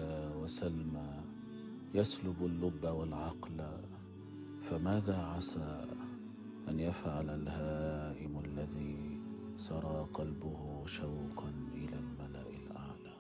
ليلى وسلمى يسلب اللب والعقل، فماذا عسى أن يفعل الهائم الذي سرى قلبه شوقا إلى الملأ الأعلى.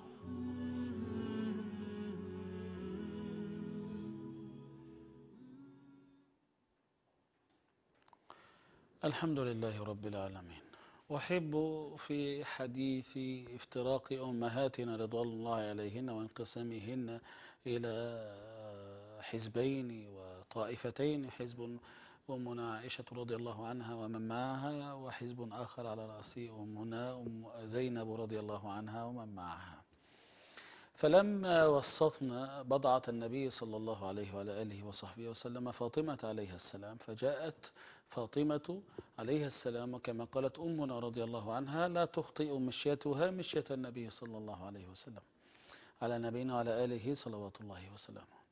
الحمد لله رب العالمين. أحب في حديث افتراق أمهاتنا رضوان الله عليهن وانقسامهن إلى حزبين وطائفتين، حزب أمنا عائشة رضي الله عنها ومن معها، وحزب آخر على رأس أمنا أم زينب رضي الله عنها ومن معها. فلما وسطنا بضعة النبي صلى الله عليه وعلى آله وصحبه وسلم فاطمة عليها السلام، فجاءت فاطمة عليها السلام كما قالت أمنا رضي الله عنها لا تخطئ مشيتها مشية النبي صلى الله عليه وسلم على نبينا وعلى آله صلوات الله وسلامه.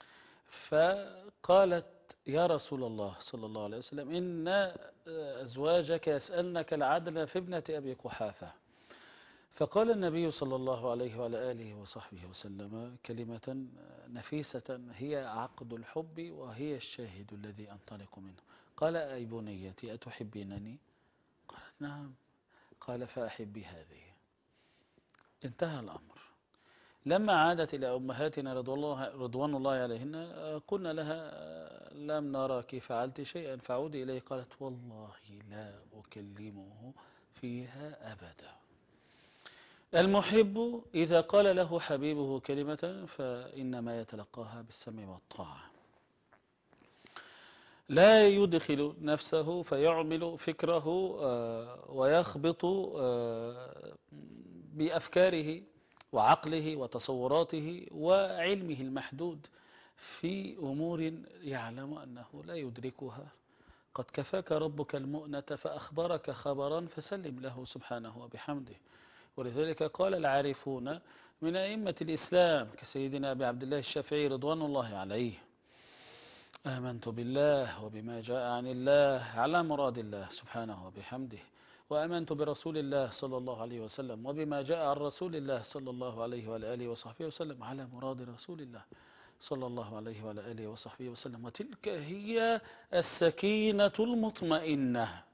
فقالت يا رسول الله صلى الله عليه وسلم إن أزواجك يسألنك العدل في ابنة أبي قحافة. فقال النبي صلى الله عليه وعلى آله وصحبه وسلم كلمة نفيسة هي عقد الحب وهي الشاهد الذي أنطلق منه. قال أي بنيتي أتحبينني؟ قالت نعم. قال فأحبي هذه. انتهى الأمر. لما عادت إلى أمهاتنا رضوان الله عليهن قلنا لها لم نراك فعلت شيئا فعودي إليه. قالت والله لا أكلمه فيها أبدا. المحب إذا قال له حبيبه كلمة فإنما يتلقاها بالسمع والطاعة، لا يدخل نفسه فيعمل فكره ويخبط بأفكاره وعقله وتصوراته وعلمه المحدود في أمور يعلم أنه لا يدركها. قد كفاك ربك المؤنة فأخبرك خبرا فسلم له سبحانه وبحمده. ولذلك قال العارفون من أئمة الإسلام كسيدنا أبي عبد الله الشافعي رضوان الله عليه آمنت بالله وبما جاء عن الله على مراد الله سبحانه وبحمده، وآمنت برسول الله صلى الله عليه وسلم وبما جاء عن رسول الله صلى الله عليه وآله وصحبه وسلم على مراد رسول الله صلى الله عليه وآله وصحبه وسلم. وتلك هي السكينة المطمئنة.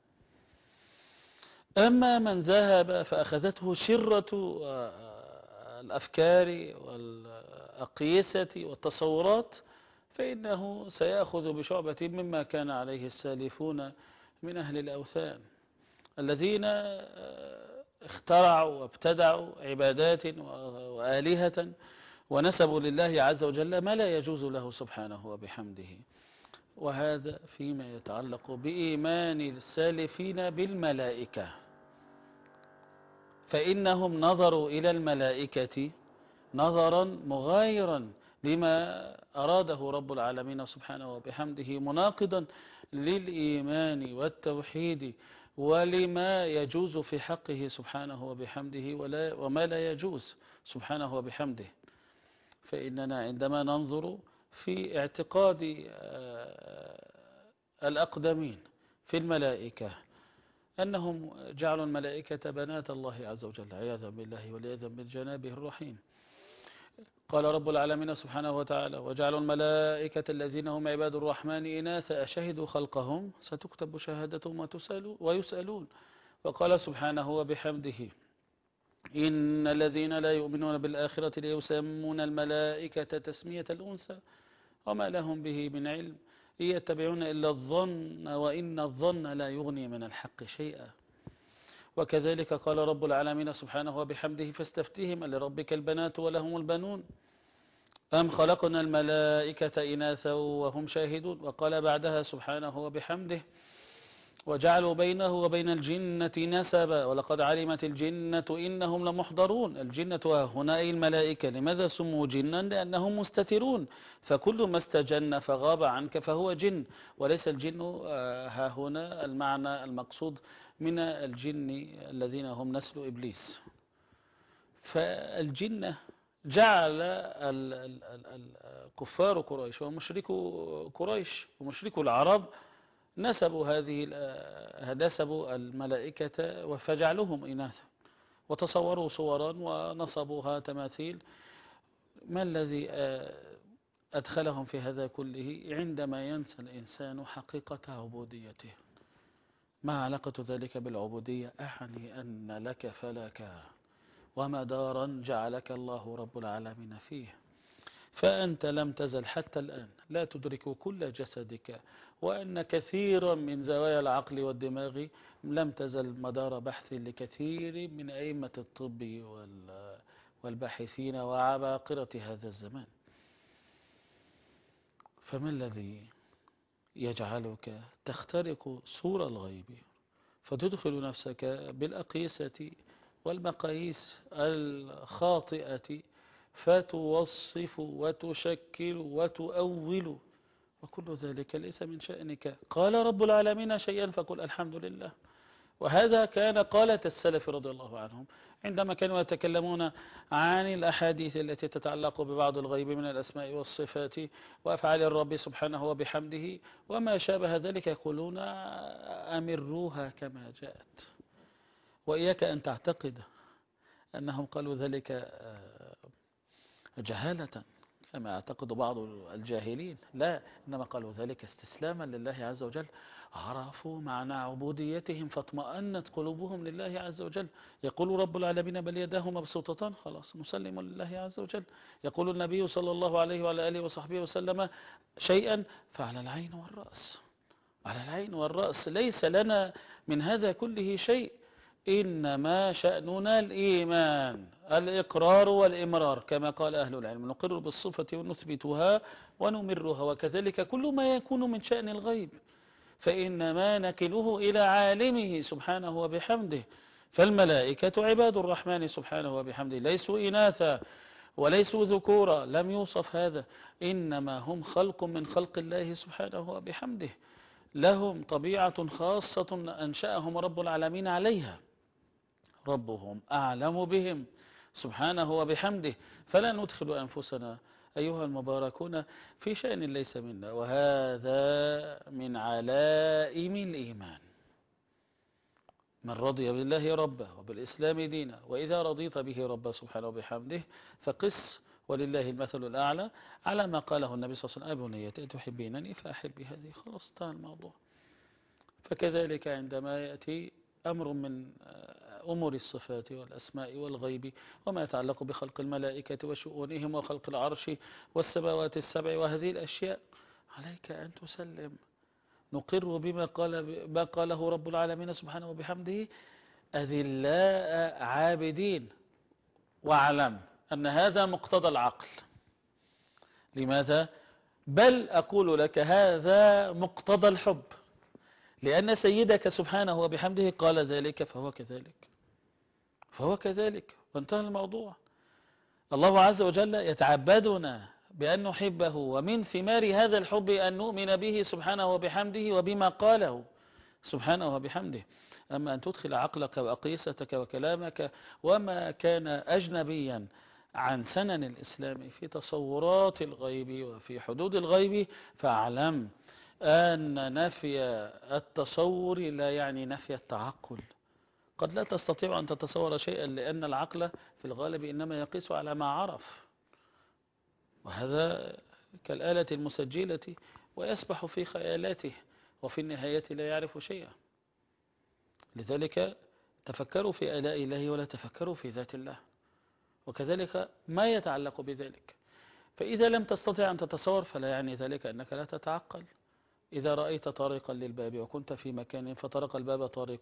أما من ذهب فأخذته شرة الأفكار والأقيسة والتصورات فإنه سيأخذ بشعبة مما كان عليه السالفون من أهل الأوثان الذين اخترعوا وابتدعوا عبادات وآلهة ونسبوا لله عز وجل ما لا يجوز له سبحانه وبحمده. وهذا فيما يتعلق بإيمان السالفين بالملائكة، فإنهم نظروا إلى الملائكة نظرا مغايرا لما أراده رب العالمين سبحانه وبحمده، مناقضا للإيمان والتوحيد ولما يجوز في حقه سبحانه وبحمده وما لا يجوز سبحانه وبحمده. فإننا عندما ننظر في اعتقاد الأقدمين في الملائكة أنهم جعلوا الملائكة بنات الله عز وجل عياذا بالله والعياذ بالجنابه الرحيم. قال رب العالمين سبحانه وتعالى وجعلوا الملائكة الذين هم عباد الرحمن إناثا أشهدوا خلقهم ستكتب شهادتهم ويسألون. وقال سبحانه وبحمده إن الذين لا يؤمنون بالآخرة ليسمون الملائكة تسمية الأنثى وما لهم به من علم إن يتبعون إلا الظن وإن الظن لا يغني من الحق شيئا. وكذلك قال رب العالمين سبحانه وبحمده فاستفتهم لربك البنات ولهم البنون أم خلقنا الملائكة إناثا وهم شاهدون. وقال بعدها سبحانه وبحمده وجعلوا بينه وبين الجنة نسبا ولقد علمت الجنة إنهم لمحضرون. الجنة هنا أي الملائكة. لماذا سموا جنا؟ لأنهم مستترون، فكل ما استجن فغاب عنك فهو جن، وليس الجن ها هنا المعنى المقصود من الجن الذين هم نسل إبليس. فالجنة جعل كفار قريش ومشركو قريش ومشركو العرب نسبوا الملائكة فجعلوهم إناثا وتصوروا صورا ونصبوها تماثيل ما الذي أدخلهم في هذا كله؟ عندما ينسى الإنسان حقيقة عبوديته. ما علاقة ذلك بالعبودية؟ أعني أن لك فلك ومدارا جعلك الله رب العالمين فيه، فأنت لم تزل حتى الآن لا تدرك كل جسدك، وأن كثيرا من زوايا العقل والدماغ لم تزل مدار بحث لكثير من أئمة الطب والباحثين وعباقرة هذا الزمان. فما الذي يجعلك تخترق سور الغيب فتدخل نفسك بالأقيسة والمقاييس الخاطئة، فتوصف وتشكل وتؤول، وكل ذلك ليس من شأنك. قال رب العالمين شيئا فقل الحمد لله. وهذا كان قالة السلف رضي الله عنهم عندما كانوا يتكلمون عن الأحاديث التي تتعلق ببعض الغيب من الأسماء والصفات وأفعال الرب سبحانه وبحمده وما شابه ذلك، يقولون أمروها كما جاءت. وإياك أن تعتقد أنهم قالوا ذلك جهالة كما يعتقد بعض الجاهلين، لا، إنما قالوا ذلك استسلاما لله عز وجل. عرفوا معنى عبوديتهم فاطمأنت قلوبهم لله عز وجل. يقول رب العالمين بل يداه مبسوطتان، خلاص مسلم لله عز وجل. يقول النبي صلى الله عليه وعلى آله وصحبه وسلم شيئا فعلى العين والرأس، على العين والرأس، ليس لنا من هذا كله شيء. إنما شأننا الإيمان، الإقرار والإمرار كما قال أهل العلم، نقر بالصفة ونثبتها ونمرها. وكذلك كل ما يكون من شأن الغيب فإنما نكله إلى عالمه سبحانه وبحمده. فالملائكة عباد الرحمن سبحانه وبحمده، ليسوا إناثا وليسوا ذكورا، لم يوصف هذا، إنما هم خلق من خلق الله سبحانه وبحمده، لهم طبيعة خاصة أنشأهم رب العالمين عليها، ربهم أعلم بهم سبحانه وبحمده. فلا ندخل أنفسنا أيها المباركون في شأن ليس منا، وهذا من علائم الإيمان. من رضي بالله ربا وبالإسلام دينا، وإذا رضيت به ربا سبحانه وبحمده فقس ولله المثل الأعلى على ما قاله النبي صلى الله عليه وسلم: أبنية تحبينني فأحبي هذه، خلاص انتهى الموضوع. فكذلك عندما يأتي أمر من أمور الصفات والأسماء والغيب وما يتعلق بخلق الملائكة وشؤونهم وخلق العرش والسماوات السبع وهذه الأشياء، عليك أن تسلم. نقر بما قاله رب العالمين سبحانه وبحمده أذلاء عابدين، واعلم أن هذا مقتضى العقل. لماذا؟ بل أقول لك هذا مقتضى الحب، لأن سيدك سبحانه وبحمده قال ذلك فهو كذلك وانتهى الموضوع. الله عز وجل يتعبدنا بأن نحبه، ومن ثمار هذا الحب أن نؤمن به سبحانه وبحمده وبما قاله سبحانه وبحمده. أما أن تدخل عقلك وأقيستك وكلامك وما كان أجنبيا عن سنن الإسلام في تصورات الغيب وفي حدود الغيب، فاعلم أن نفي التصور لا يعني نفي التعقل. قد لا تستطيع أن تتصور شيئا لأن العقل في الغالب إنما يقيس على ما عرف، وهذا كالآلة المسجلة ويسبح في خيالاته وفي النهاية لا يعرف شيئا. لذلك تفكروا في آلاء الله ولا تفكروا في ذات الله، وكذلك ما يتعلق بذلك. فإذا لم تستطع أن تتصور فلا يعني ذلك أنك لا تتعقل. إذا رأيت طارقا للباب وكنت في مكان فطرق الباب طارق،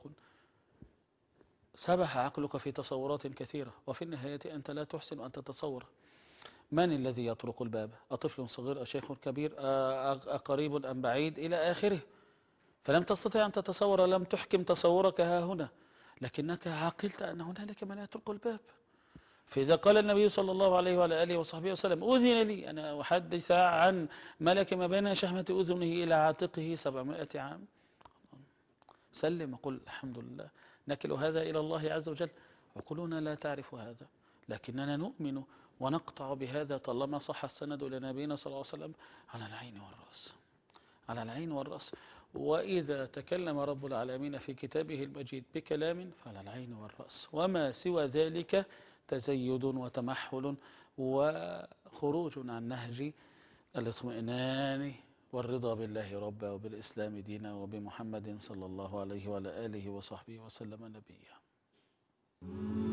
سبح عقلك في تصورات كثيرة، وفي النهاية أنت لا تحسن أن تتصور من الذي يطرق الباب، أطفل صغير أشيخ كبير أقريب أم بعيد إلى آخره. فلم تستطع أن تتصور، لم تحكم تصورك ها هنا، لكنك عقلت أن هنالك من يطرق الباب. فإذا قال النبي صلى الله عليه وعلى آله وصحبه وسلم أذن لي أنا أحدث عن ملك ما بين شحمة أذنه إلى عاتقه 700 عام، سلم وقل الحمد لله. نكل هذا إلى الله عز وجل، عقولنا لا تعرف هذا، لكننا نؤمن ونقطع بهذا طالما صح السند لنبينا صلى الله عليه وسلم على العين والرأس، على العين والرأس. وإذا تكلم رب العالمين في كتابه المجيد بكلام فعلى العين والرأس، وما سوى ذلك تزيد وتمحل خروج عن نهج الاطمئنان والرضا بالله ربا وبالإسلام دينا وبمحمد صلى الله عليه وعلى آله وصحبه وسلم نبيا.